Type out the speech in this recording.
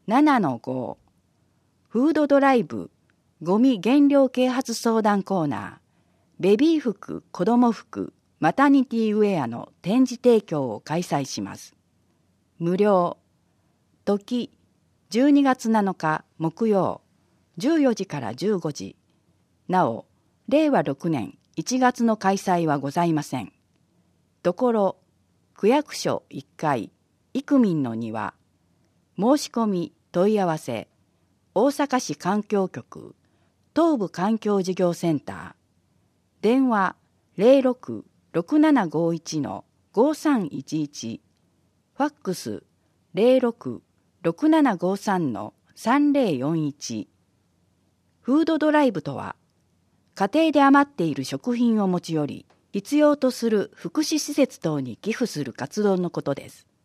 7-5 フードドライブゴミ減量啓発相談コーナーベビー服、子供服、マタニティウェアの展示提供を開催します。無料。時12月7日木曜14時から15時。なお、令和6年1月の開催はございません。ところ、区役所1階、イクミンの庭。申し込み問い合わせ、大阪市環境局、東部環境事業センター。電話06-6751-5311。ファックス06-6753-3041。フードドライブとは、家庭で余っている食品を持ち寄り、必要とする福祉施設等に寄付する活動のことです。